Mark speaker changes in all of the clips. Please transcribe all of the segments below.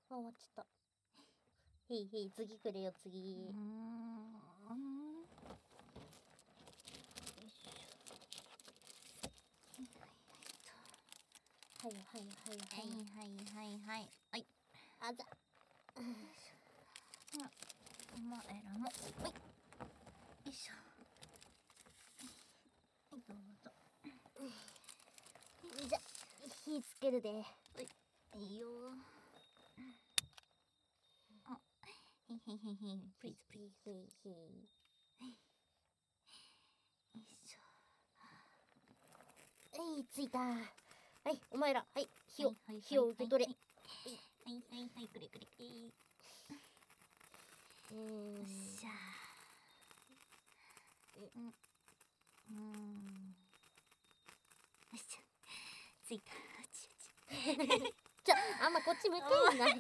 Speaker 1: あ、終わっちゃった。へいへい、次くれよ、次。よいしょ。はいはいはいはい。あざ。お前らも。はい。よいしょ。はい、どうぞ。じゃ、火つけるで。いいよ。あ、へいへいへいへい。プリーズプリーズ。へいへい。よいしょ。はい、ついた。はい、お前ら、はい、火を受け取れ。はい、くれくれくれ。よっしゃ。よっしゃ。ついた。あんまこっち向けんな。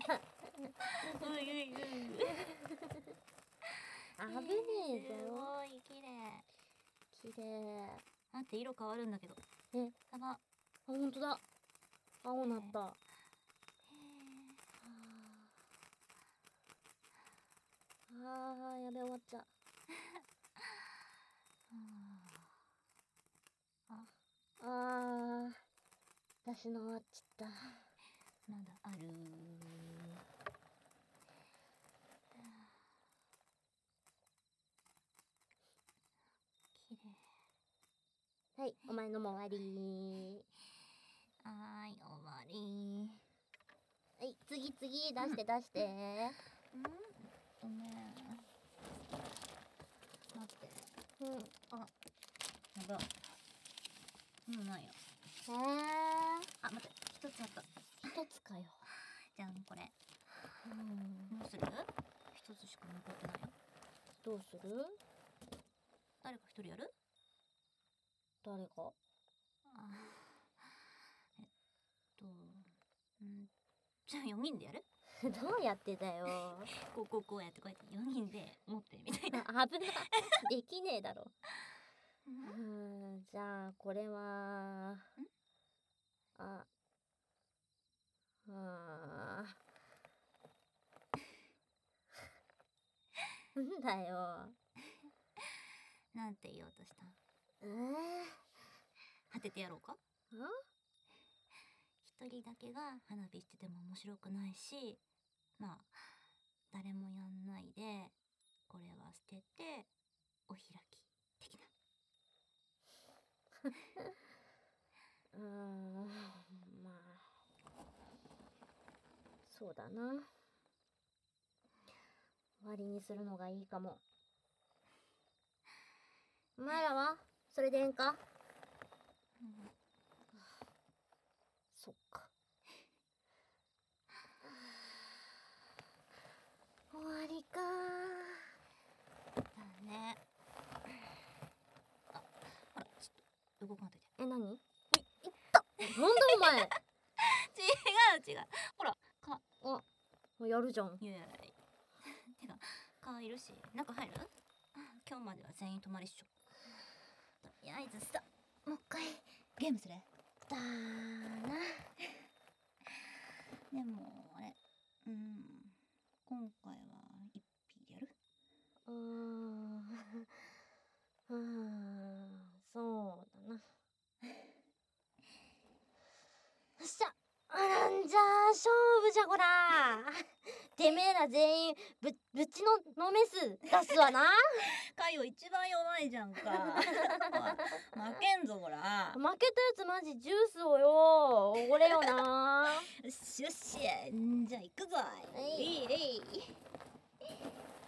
Speaker 1: 危ねえぞ。
Speaker 2: すごい綺麗。
Speaker 1: 綺麗。
Speaker 2: 待って、色変わるんだけど。
Speaker 1: え、
Speaker 2: やば。
Speaker 1: あ、ほんとだ。青なった。やべ、終わっちゃう。私の終わっちゃった。
Speaker 2: まだある。綺麗。
Speaker 1: はい、お前のも終わり。
Speaker 2: はーい、終わり。
Speaker 1: はい、次、出して出して。
Speaker 2: ごめん。待って。あ、やば。もうないよ。あ、待って、一つあった。
Speaker 1: 一つかよ。
Speaker 2: じゃん、これ。どうする？一つしか残ってないよ。
Speaker 1: どうする？
Speaker 2: 誰か一人やる？
Speaker 1: 誰か？
Speaker 2: じゃあ4人でやる？
Speaker 1: どうやってだよ。
Speaker 2: こうやってこうやって4人で持ってみたいな。
Speaker 1: 危ない。できねえだろ。じゃあこれはなんだよ。
Speaker 2: なんて言おうとした？当ててやろうか？一人だけが花火してても面白くないし、まあ誰もやんないでこれは捨ててお開き的な。
Speaker 1: まあそうだな。終わりにするのがいいかも。お前らはそれでええんか？そっか。終わりか
Speaker 2: だね。あ、ほら、ちょっと動かんといて。
Speaker 1: 何？いったなんだお前。
Speaker 2: 違う。ほら、
Speaker 1: やるじゃん。
Speaker 2: いやてか、蚊いるし、中入る？今日までは全員泊まりっしょ。とりあえずさ、もう一回ゲームする？
Speaker 1: だな。
Speaker 2: でもあれ、今回は1匹でやる？
Speaker 1: そうだな。よっしゃ。じゃあ勝負じゃこら。てめえら全員ぶちのめす出すわな。
Speaker 2: カイオ一番弱いじゃんか。負けんぞこら。
Speaker 1: 負けたやつマジジュースをよおごれよな。
Speaker 2: よしじゃあ行くぞい。